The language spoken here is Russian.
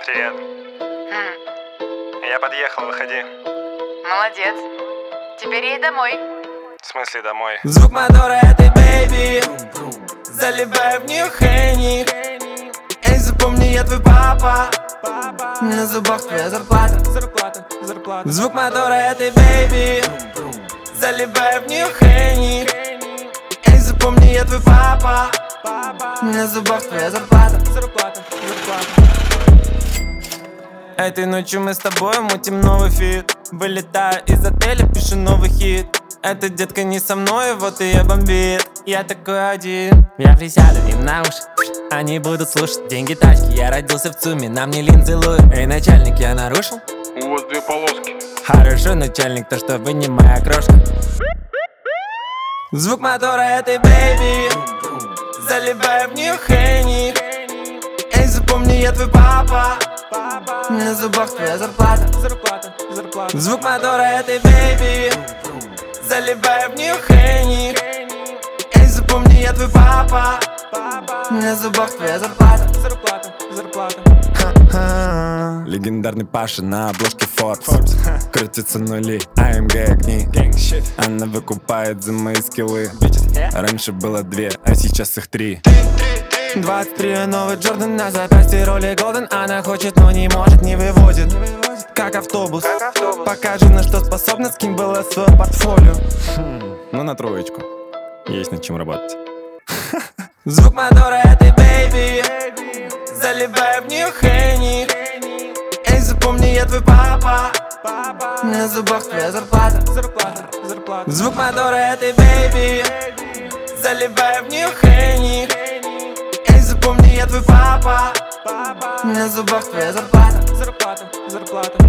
Привет. Я подъехал, выходи. Молодец. Теперь ей домой. В смысле домой? Звук мотора этой бэйби, заливай в нее Хенни. Эй, запомни, я твой папа, на зубах твоя зарплата. Звук мотора этой бэйби, заливай в нее Хенни. Эй, запомни, я твой папа, на зубах твоя зарплата. Этой ночью мы с тобой мутим новый фит. Вылетаю из отеля, пишу новый хит. Эта детка не со мной, вот и я бомбит. Я такой один. Я присяду им на уши, они будут слушать. Деньги, тачки, я родился в ЦУМе, на мне линзы Луи. Эй, начальник, я нарушил? У вас 2 полоски. Хорошо, начальник, то что вы не моя крошка. Звук мотора этой бэйби, заливай в нее Хенни. Эй, запомни, я твой папа, на зубах твоя зарплата. Звук мотора этой бэйби, заливай в нее Хенни. Эй, запомни, я твой папа, на зубах твоя зарплата. Легендарный Паша на обложке Forbes. Крутятся нули, AMG огни. Она выкупает за мои скиллы. Раньше было 2, а сейчас их 3. 23, новый Джордан на запястье, роли Голден. Она хочет, но не может, не выводит. Как автобус. Покажи, на что способна, скинь было свое портфолио. Ну на 3, есть над чем работать. Звук мотора этой бэйби, заливай в нее Хенни. Эй, запомни, я твой папа, на зубах твоя зарплата. Звук мотора этой бэйби, заливай в нее Хенни. Эй, запомни, я твой папа, на зубах твоя зарплата.